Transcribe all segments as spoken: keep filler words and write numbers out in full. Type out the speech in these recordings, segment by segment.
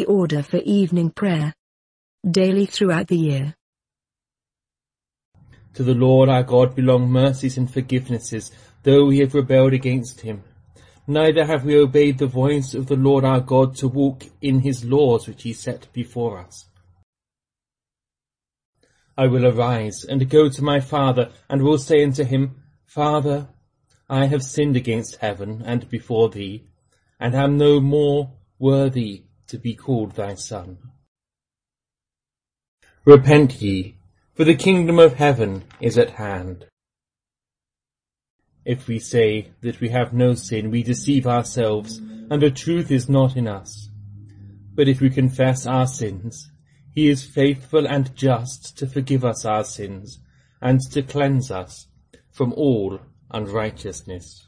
order for evening prayer. Daily throughout the year. To the Lord our God belong mercies and forgivenesses, though we have rebelled against him. Neither have we obeyed the voice of the Lord our God to walk in his laws which he set before us. I will arise and go to my father, and will say unto him, Father, I have sinned against heaven and before thee, and am no more worthy to be called thy son. Repent ye, for the kingdom of heaven is at hand. If we say that we have no sin, we deceive ourselves, and the truth is not in us. But if we confess our sins, he is faithful and just to forgive us our sins, and to cleanse us from all unrighteousness.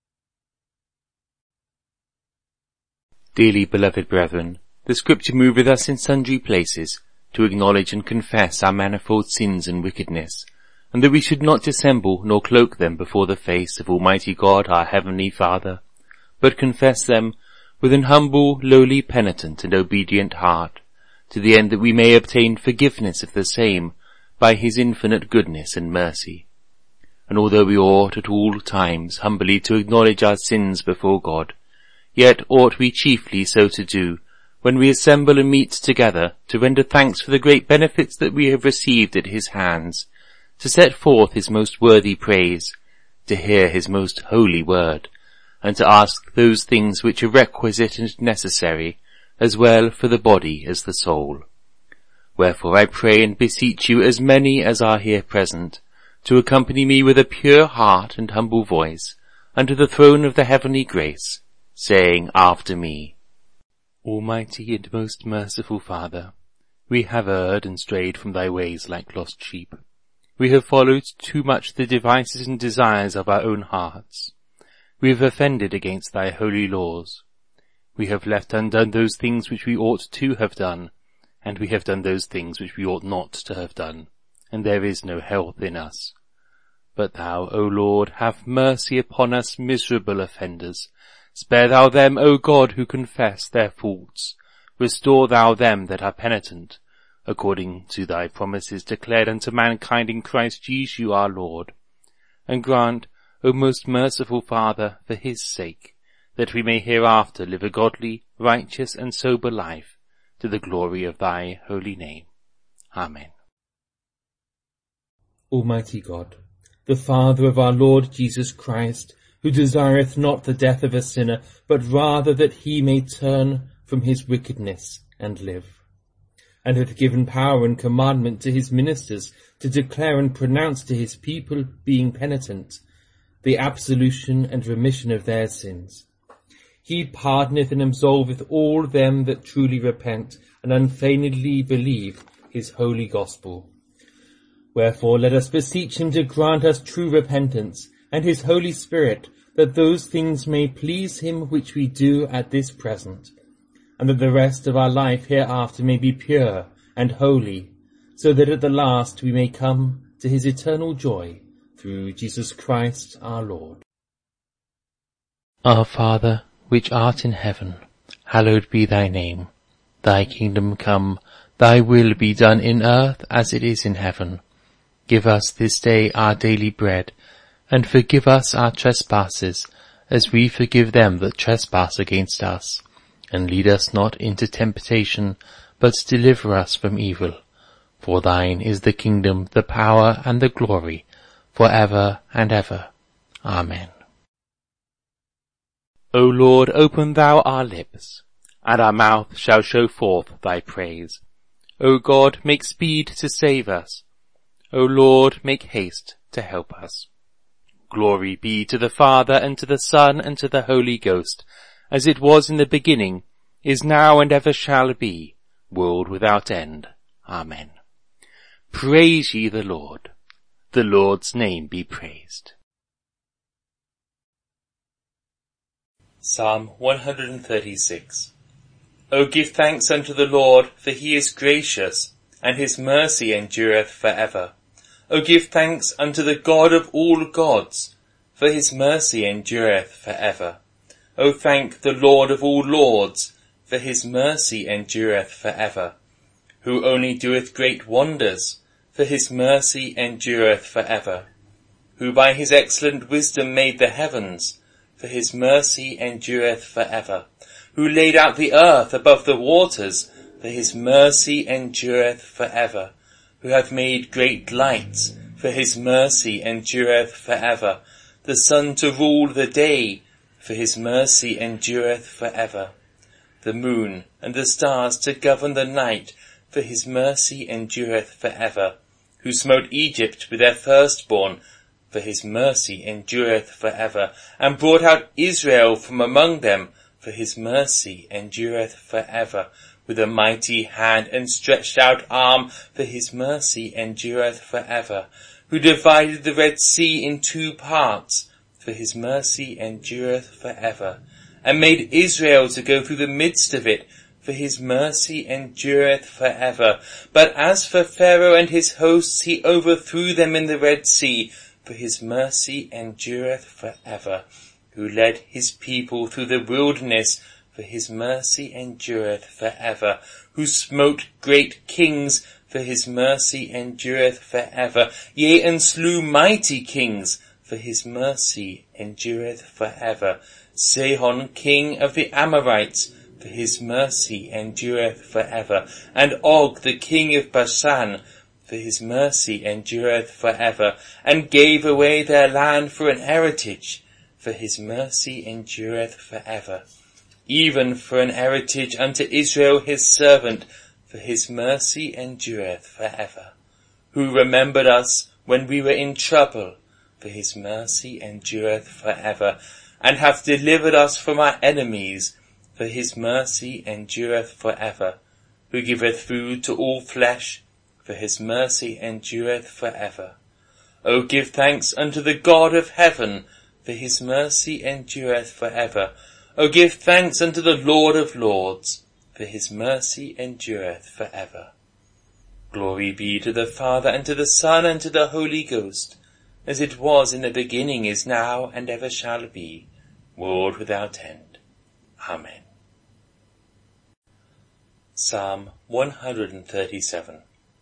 Dearly beloved brethren, the Scripture moveth us in sundry places to acknowledge and confess our manifold sins and wickedness, and that we should not dissemble nor cloak them before the face of Almighty God our Heavenly Father, but confess them with an humble, lowly, penitent, and obedient heart, to the end that we may obtain forgiveness of the same by his infinite goodness and mercy. And although we ought at all times humbly to acknowledge our sins before God, yet ought we chiefly so to do when we assemble and meet together to render thanks for the great benefits that we have received at his hands, to set forth his most worthy praise, to hear his most holy word, and to ask those things which are requisite and necessary, as well for the body as the soul. Wherefore I pray and beseech you, as many as are here present, to accompany me with a pure heart and humble voice unto the throne of the heavenly grace, saying after me, Almighty and most merciful Father, we have erred and strayed from thy ways like lost sheep. We have followed too much the devices and desires of our own hearts. We have offended against thy holy laws. We have left undone those things which we ought to have done, and we have done those things which we ought not to have done, and there is no health in us. But thou, O Lord, have mercy upon us miserable offenders. Spare thou them, O God, who confess their faults. Restore thou them that are penitent, according to thy promises declared unto mankind in Christ Jesus our Lord. And grant, O most merciful Father, for his sake, that we may hereafter live a godly, righteous, and sober life, to the glory of thy holy name. Amen. Almighty God, the Father of our Lord Jesus Christ, who desireth not the death of a sinner, but rather that he may turn from his wickedness and live, and hath given power and commandment to his ministers to declare and pronounce to his people, being penitent, the absolution and remission of their sins. He pardoneth and absolveth all them that truly repent and unfeignedly believe his holy gospel. Wherefore let us beseech him to grant us true repentance, and his Holy Spirit, that those things may please him which we do at this present, and that the rest of our life hereafter may be pure and holy, so that at the last we may come to his eternal joy, through Jesus Christ our Lord. Our Father, which art in heaven, hallowed be thy name. Thy kingdom come, thy will be done in earth as it is in heaven. Give us this day our daily bread, and forgive us our trespasses, as we forgive them that trespass against us. And lead us not into temptation, but deliver us from evil. For thine is the kingdom, the power, and the glory, for ever and ever. Amen. O Lord, open thou our lips, and our mouth shall show forth thy praise. O God, make speed to save us. O Lord, make haste to help us. Glory be to the Father, and to the Son, and to the Holy Ghost, as it was in the beginning, is now, and ever shall be, world without end. Amen. Praise ye the Lord. The Lord's name be praised. Psalm one hundred thirty-six. O give thanks unto the Lord, for he is gracious, and his mercy endureth for ever. O give thanks unto the God of all gods, for his mercy endureth for ever. O thank the Lord of all lords, for his mercy endureth for ever. Who only doeth great wonders, for his mercy endureth for ever. Who by his excellent wisdom made the heavens, for his mercy endureth for ever. Who laid out the earth above the waters, for his mercy endureth for ever. Who hath made great lights, for his mercy endureth for ever. The sun to rule the day, for his mercy endureth for ever. The moon and the stars to govern the night, for his mercy endureth for ever. Who smote Egypt with their firstborn, for his mercy endureth for ever. And brought out Israel from among them, for his mercy endureth for ever. With a mighty hand and stretched out arm, for his mercy endureth for ever. Who divided the Red Sea in two parts, for his mercy endureth for ever. And made Israel to go through the midst of it, for his mercy endureth for ever. But as for Pharaoh and his hosts, he overthrew them in the Red Sea, for his mercy endureth for ever. Who led his people through the wilderness, for his mercy endureth for ever. Who smote great kings, for his mercy endureth for ever. Yea, and slew mighty kings, for his mercy endureth for ever. Sihon, king of the Amorites, for his mercy endureth for ever. And Og, the king of Bashan, for his mercy endureth for ever. And gave away their land for an heritage, for his mercy endureth for ever. Even for an heritage unto Israel his servant, for his mercy endureth for ever. Who remembered us when we were in trouble, for his mercy endureth for ever. And hath delivered us from our enemies, for his mercy endureth for ever. Who giveth food to all flesh, for his mercy endureth for ever. O give thanks unto the God of heaven, for his mercy endureth for ever. O give thanks unto the Lord of lords, for his mercy endureth for ever. Glory be to the Father, and to the Son, and to the Holy Ghost, as it was in the beginning, is now, and ever shall be, world without end. Amen. Psalm one hundred thirty-seven.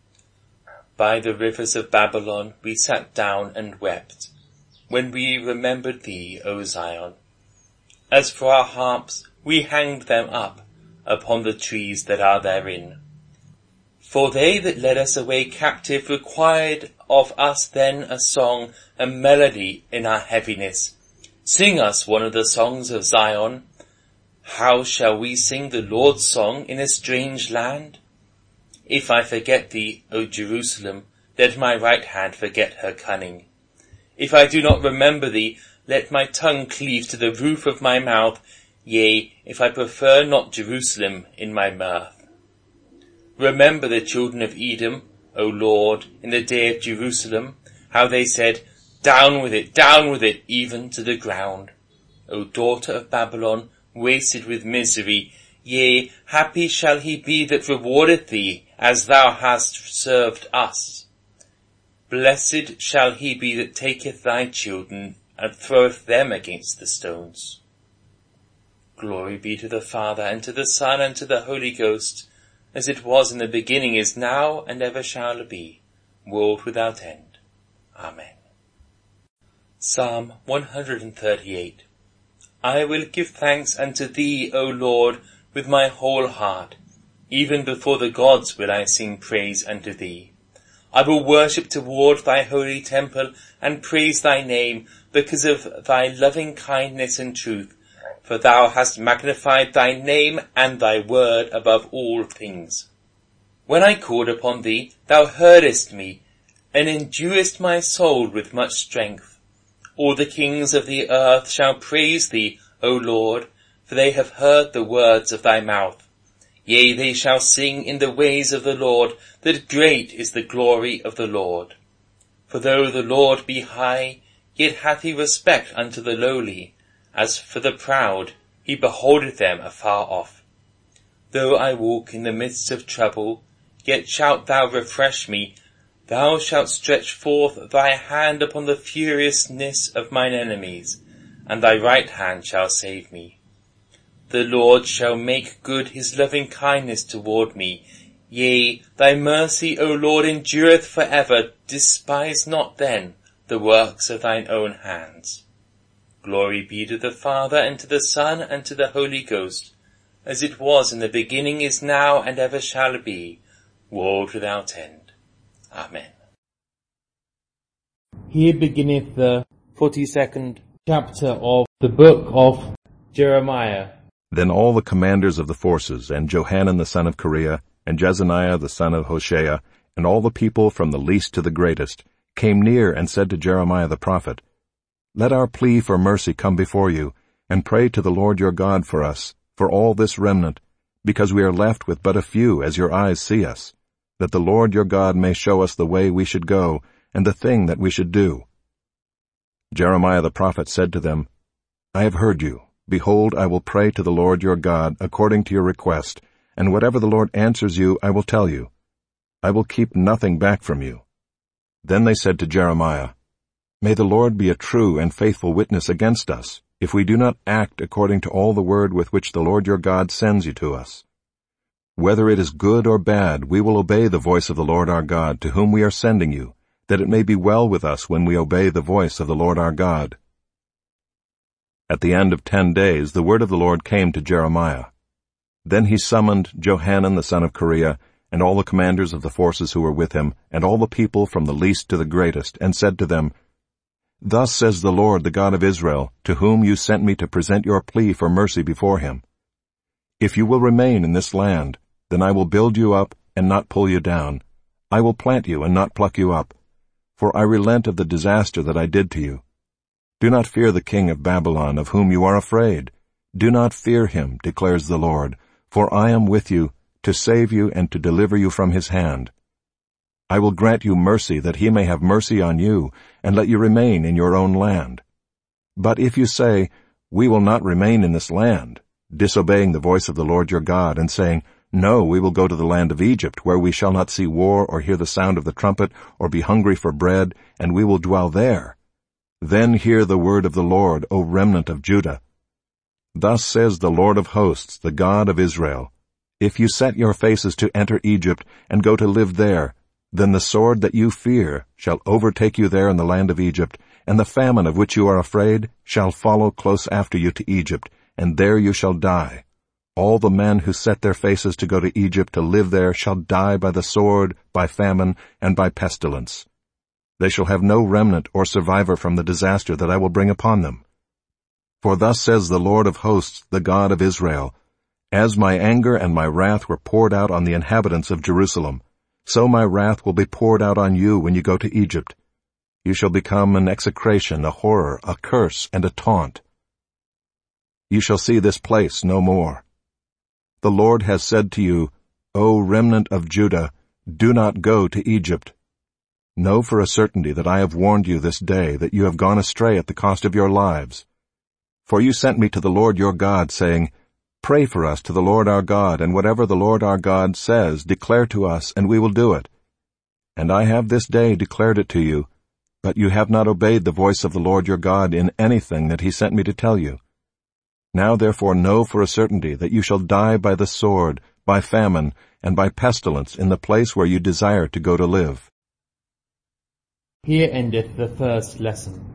By the rivers of Babylon we sat down and wept, when we remembered thee, O Zion. As for our harps, we hanged them up upon the trees that are therein. For they that led us away captive required of us then a song, a melody in our heaviness. Sing us one of the songs of Zion. How shall we sing the Lord's song in a strange land? If I forget thee, O Jerusalem, let my right hand forget her cunning. If I do not remember thee, let my tongue cleave to the roof of my mouth, yea, if I prefer not Jerusalem in my mirth. Remember the children of Edom, O Lord, in the day of Jerusalem, how they said, Down with it, down with it, even to the ground. O daughter of Babylon, wasted with misery, yea, happy shall he be that rewardeth thee, as thou hast served us. Blessed shall he be that taketh thy children, and throweth them against the stones. Glory be to the Father, and to the Son, and to the Holy Ghost, as it was in the beginning, is now, and ever shall be, world without end. Amen. Psalm one hundred thirty-eight. I will give thanks unto thee, O Lord, with my whole heart. Even before the gods will I sing praise unto thee. I will worship toward thy holy temple, and praise thy name, because of thy loving kindness and truth. For thou hast magnified thy name and thy word above all things. When I called upon thee, thou heardest me, and enduest my soul with much strength. All the kings of the earth shall praise thee, O Lord, for they have heard the words of thy mouth. Yea, they shall sing in the ways of the Lord, that great is the glory of the Lord. For though the Lord be high, yet hath he respect unto the lowly. As for the proud, he beholdeth them afar off. Though I walk in the midst of trouble, yet shalt thou refresh me. Thou shalt stretch forth thy hand upon the furiousness of mine enemies, and thy right hand shall save me. The Lord shall make good his loving kindness toward me. Yea, thy mercy, O Lord, endureth for ever. Despise not then the works of thine own hands. Glory be to the Father, and to the Son, and to the Holy Ghost, as it was in the beginning, is now, and ever shall be, world without end. Amen. Here beginneth the forty-second chapter of the book of Jeremiah. Then all the commanders of the forces, and Johanan the son of Kareah, and Jezaniah the son of Hoshea, and all the people from the least to the greatest, came near and said to Jeremiah the prophet, Let our plea for mercy come before you, and pray to the Lord your God for us, for all this remnant, because we are left with but a few, as your eyes see us, that the Lord your God may show us the way we should go, and the thing that we should do. Jeremiah the prophet said to them, I have heard you. Behold, I will pray to the Lord your God according to your request, and whatever the Lord answers you, I will tell you. I will keep nothing back from you. Then they said to Jeremiah, May the Lord be a true and faithful witness against us, if we do not act according to all the word with which the Lord your God sends you to us. Whether it is good or bad, we will obey the voice of the Lord our God, to whom we are sending you, that it may be well with us when we obey the voice of the Lord our God. At the end of ten days the word of the Lord came to Jeremiah. Then he summoned Johanan the son of Kareah, and all the commanders of the forces who were with him, and all the people from the least to the greatest, and said to them, Thus says the Lord, the God of Israel, to whom you sent me to present your plea for mercy before him. If you will remain in this land, then I will build you up and not pull you down. I will plant you and not pluck you up. For I relent of the disaster that I did to you. Do not fear the king of Babylon, of whom you are afraid. Do not fear him, declares the Lord, for I am with you, to save you and to deliver you from his hand. I will grant you mercy, that he may have mercy on you, and let you remain in your own land. But if you say, We will not remain in this land, disobeying the voice of the Lord your God, and saying, No, we will go to the land of Egypt, where we shall not see war or hear the sound of the trumpet, or be hungry for bread, and we will dwell there, then hear the word of the Lord, O remnant of Judah. Thus says the Lord of hosts, the God of Israel, If you set your faces to enter Egypt, and go to live there, then the sword that you fear shall overtake you there in the land of Egypt, and the famine of which you are afraid shall follow close after you to Egypt, and there you shall die. All the men who set their faces to go to Egypt to live there shall die by the sword, by famine, and by pestilence. They shall have no remnant or survivor from the disaster that I will bring upon them. For thus says the Lord of hosts, the God of Israel, As my anger and my wrath were poured out on the inhabitants of Jerusalem, so my wrath will be poured out on you when you go to Egypt. You shall become an execration, a horror, a curse, and a taunt. You shall see this place no more. The Lord has said to you, O remnant of Judah, do not go to Egypt. Know for a certainty that I have warned you this day, that you have gone astray at the cost of your lives. For you sent me to the Lord your God, saying, Pray for us to the Lord our God, and whatever the Lord our God says, declare to us, and we will do it. And I have this day declared it to you, but you have not obeyed the voice of the Lord your God in anything that he sent me to tell you. Now therefore know for a certainty that you shall die by the sword, by famine, and by pestilence in the place where you desire to go to live. Here endeth the first lesson.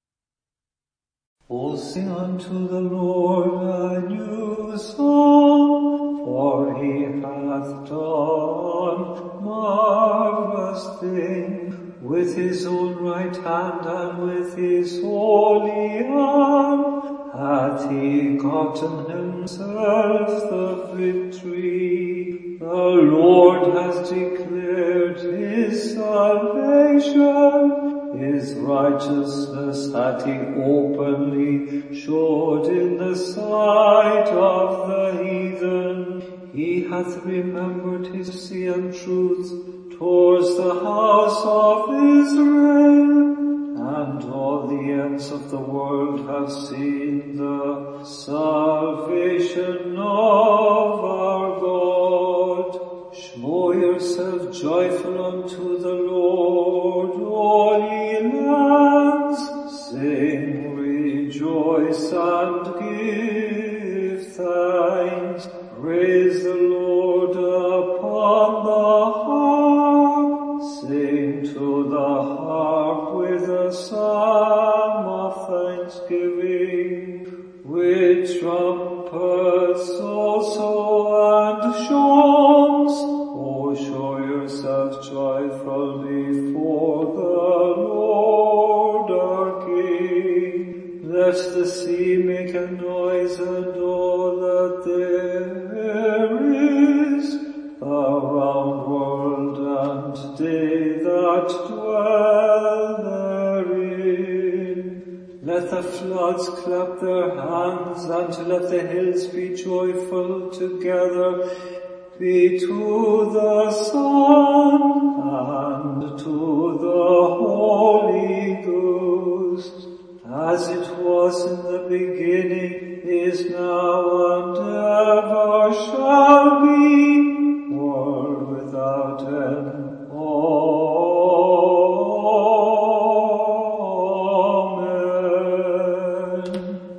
O sing unto the Lord a new song, for he hath done marvelous things. With his own right hand and with his holy arm hath he gotten himself the victory. The Lord has declared his salvation. His righteousness hath he openly showed in the sight of the heathen. He hath remembered his mercy and truth towards the house of Israel, and all the ends of the world have seen the salvation of our God. Show yourself joyful unto the Lord, all ye lands. Sing, rejoice, and give thanks. Sing to the harp with a psalm of thanksgiving, with trumpets also and shawms. Oh, show yourself joyful before the Lord our King. Let the sea make a noise and all that there is, the round world and they that dwell therein. Let the floods clap their hands, and let the hills be joyful together. Be to the Son and to the Holy Ghost, as it was in the beginning, is now, and ever shall be, world without end. Amen.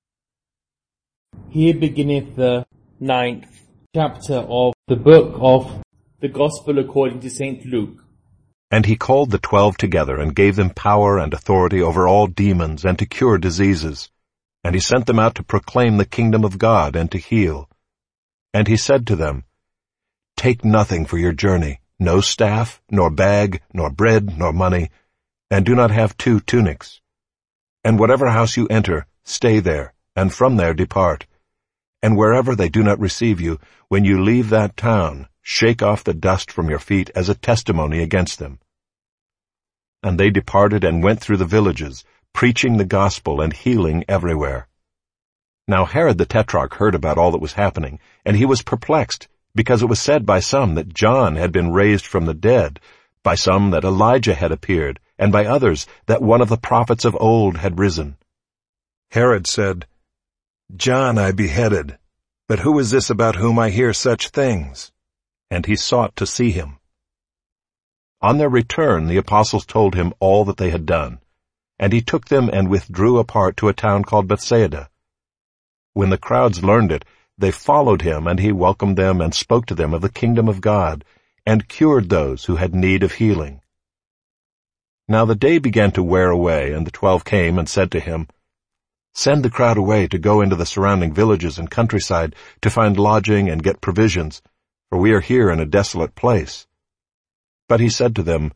Here beginneth the ninth chapter of the book of the Gospel according to Saint Luke. And he called the twelve together, and gave them power and authority over all demons, and to cure diseases. And he sent them out to proclaim the kingdom of God, and to heal. And he said to them, Take nothing for your journey, no staff, nor bag, nor bread, nor money, and do not have two tunics. And whatever house you enter, stay there, and from there depart. And wherever they do not receive you, when you leave that town, shake off the dust from your feet as a testimony against them. And they departed and went through the villages, preaching the gospel and healing everywhere. Now Herod the Tetrarch heard about all that was happening, and he was perplexed, because it was said by some that John had been raised from the dead, by some that Elijah had appeared, and by others that one of the prophets of old had risen. Herod said, John I beheaded, but who is this about whom I hear such things? And he sought to see him. On their return the apostles told him all that they had done, and he took them and withdrew apart to a town called Bethsaida. When the crowds learned it, they followed him, and he welcomed them and spoke to them of the kingdom of God, and cured those who had need of healing. Now the day began to wear away, and the twelve came and said to him, Send the crowd away to go into the surrounding villages and countryside to find lodging and get provisions, for we are here in a desolate place. But he said to them,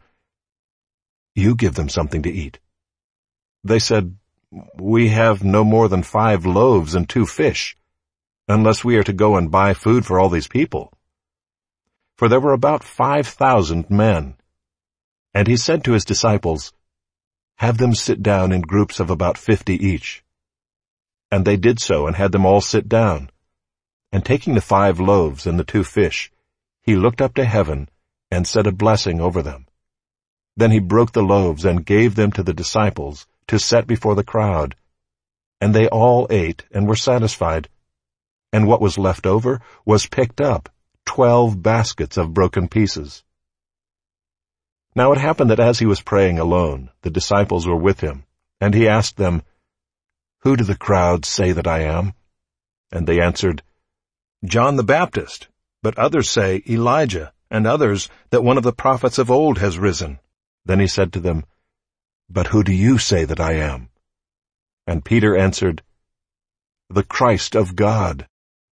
You give them something to eat. They said, We have no more than five loaves and two fish, unless we are to go and buy food for all these people. For there were about five thousand men. And he said to his disciples, Have them sit down in groups of about fifty each. And they did so, and had them all sit down. And taking the five loaves and the two fish, he looked up to heaven, and said a blessing over them. Then he broke the loaves, and gave them to the disciples, to set before the crowd. And they all ate, and were satisfied. And what was left over was picked up, twelve baskets of broken pieces. Now it happened that as he was praying alone, the disciples were with him, and he asked them, Who do the crowd say that I am? And they answered, John the Baptist, but others say Elijah, and others that one of the prophets of old has risen. Then he said to them, But who do you say that I am? And Peter answered, The Christ of God.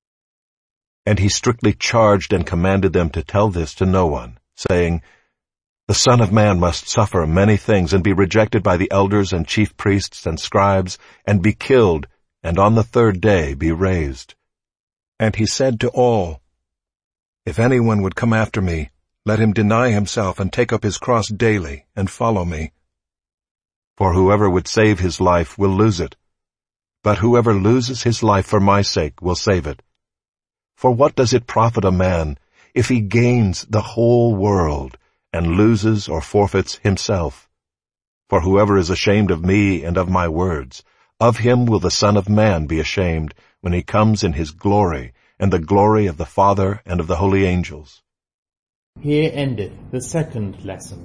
And he strictly charged and commanded them to tell this to no one, saying, The Son of Man must suffer many things, and be rejected by the elders and chief priests and scribes, and be killed, and on the third day be raised. And he said to all, If anyone would come after me, let him deny himself and take up his cross daily, and follow me. For whoever would save his life will lose it, but whoever loses his life for my sake will save it. For what does it profit a man if he gains the whole world, and loses or forfeits himself? For whoever is ashamed of me and of my words, of him will the Son of Man be ashamed, when he comes in his glory, and the glory of the Father and of the holy angels. Here endeth the second lesson.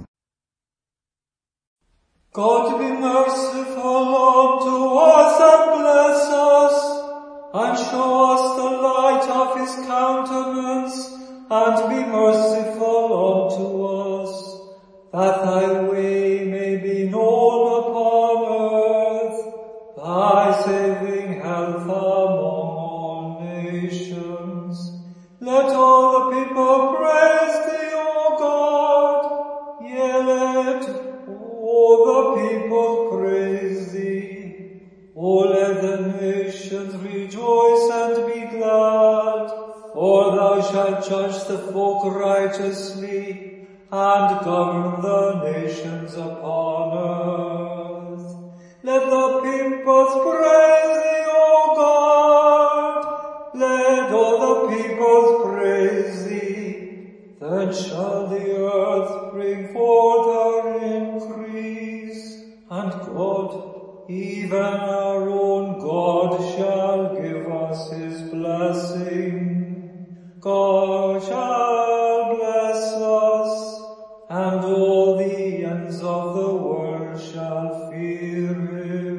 God be merciful unto us and bless us, and show us the light of his countenance, and be merciful unto us, that thy way may be known upon earth, by saving health among all nations. Let all the people praise thee, O God. Yea, let all the people praise thee. O let the nations rejoice and be glad, for thou shalt judge the folk righteously, and govern the nations upon earth. Let the peoples praise thee, O God. Let all the peoples praise thee. Then shall the earth bring forth her increase, and God, even our own God, shall give us his blessing. God shall bless us, and all the ends of the world shall fear him.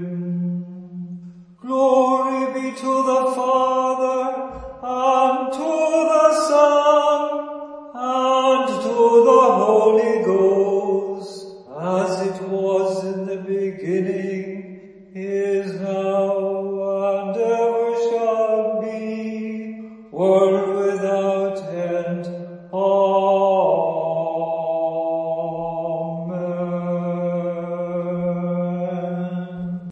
Glory be to the Father, and to the Son, and to the Holy Ghost, as it was in the beginning, is now, and ever shall be, world without end. Amen.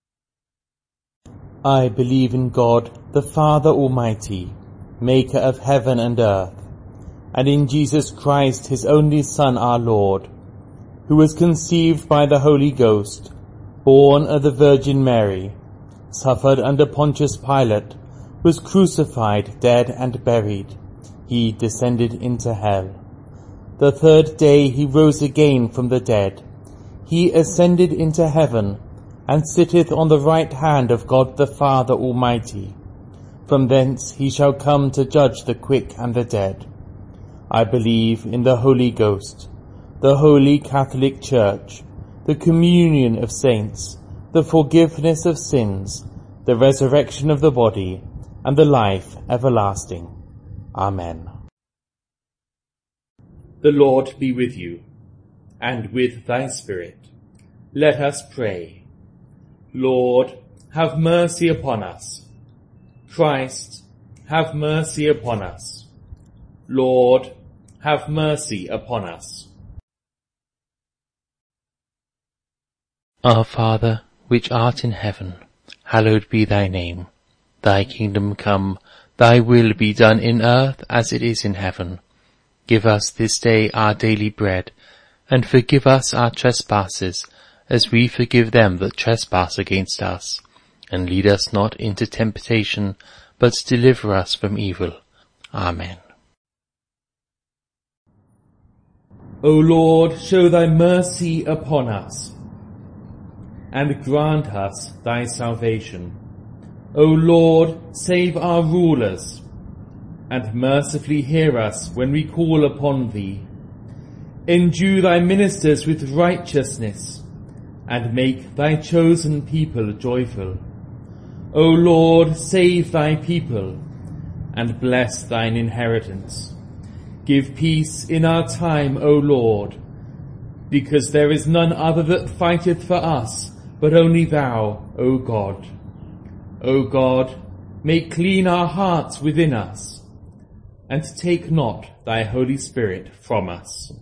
I believe in God, the Father Almighty, maker of heaven and earth, and in Jesus Christ, his only Son, our Lord, who was conceived by the Holy Ghost, born of the Virgin Mary, suffered under Pontius Pilate, was crucified, dead, and buried. He descended into hell. The third day he rose again from the dead. He ascended into heaven, and sitteth on the right hand of God the Father Almighty. From thence he shall come to judge the quick and the dead. I believe in the Holy Ghost, the Holy Catholic Church, the communion of saints, the forgiveness of sins, the resurrection of the body, and the life everlasting. Amen. The Lord be with you, and with thy spirit. Let us pray. Lord, have mercy upon us. Christ, have mercy upon us. Lord, have mercy upon us. Our Father, which art in heaven, hallowed be thy name. Thy kingdom come, thy will be done in earth as it is in heaven. Give us this day our daily bread, and forgive us our trespasses, as we forgive them that trespass against us. And lead us not into temptation, but deliver us from evil. Amen. O Lord, show thy mercy upon us, and grant us thy salvation. O Lord, save our rulers, and mercifully hear us when we call upon thee. Endue thy ministers with righteousness, and make thy chosen people joyful. O Lord, save thy people, and bless thine inheritance. Give peace in our time, O Lord, because there is none other that fighteth for us, but only thou, O God. O God, make clean our hearts within us, and take not thy Holy Spirit from us.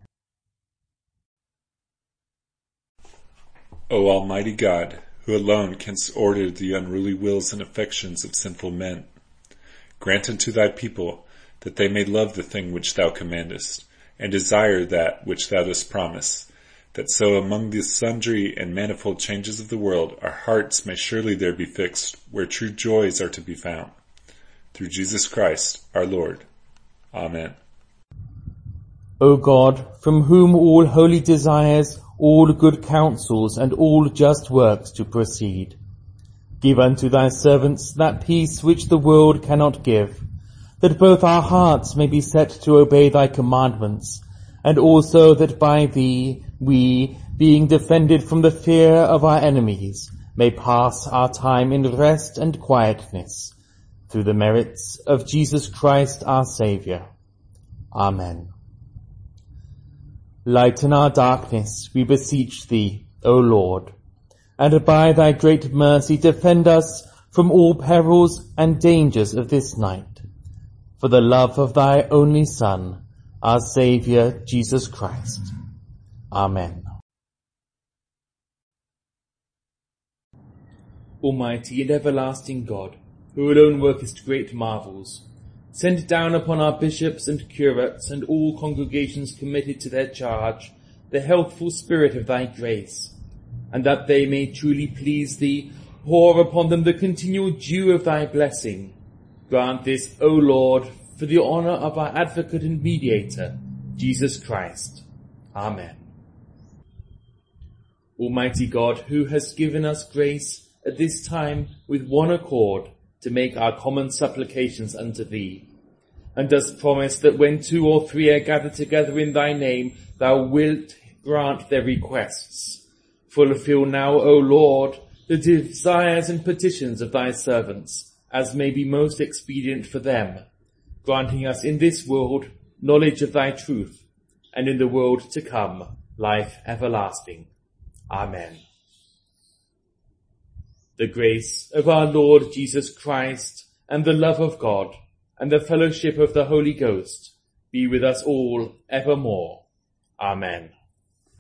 O Almighty God, who alone canst order the unruly wills and affections of sinful men, grant unto thy people that they may love the thing which thou commandest, and desire that which thou dost promise, that so among the sundry and manifold changes of the world our hearts may surely there be fixed where true joys are to be found. Through Jesus Christ our Lord. Amen. O God, from whom all holy desires, all good counsels, and all just works to proceed, give unto thy servants that peace which the world cannot give, that both our hearts may be set to obey thy commandments, and also that by thee we, being defended from the fear of our enemies, may pass our time in rest and quietness, through the merits of Jesus Christ our Saviour. Amen. Lighten our darkness, we beseech thee, O Lord, and by thy great mercy defend us from all perils and dangers of this night, for the love of thy only Son, our Saviour, Jesus Christ. Amen. Almighty and everlasting God, who alone workest great marvels, send down upon our bishops and curates and all congregations committed to their charge the healthful spirit of thy grace, and that they may truly please thee, pour upon them the continual dew of thy blessing. Grant this, O Lord, for the honour of our advocate and mediator, Jesus Christ. Amen. Almighty God, who hast given us grace at this time with one accord to make our common supplications unto thee, and dost promise that when two or three are gathered together in thy name, thou wilt grant their requests. Fulfill now, O Lord, the desires and petitions of thy servants, as may be most expedient for them, granting us in this world knowledge of thy truth, and in the world to come life everlasting. Amen. The grace of our Lord Jesus Christ, and the love of God, and the fellowship of the Holy Ghost be with us all evermore. Amen.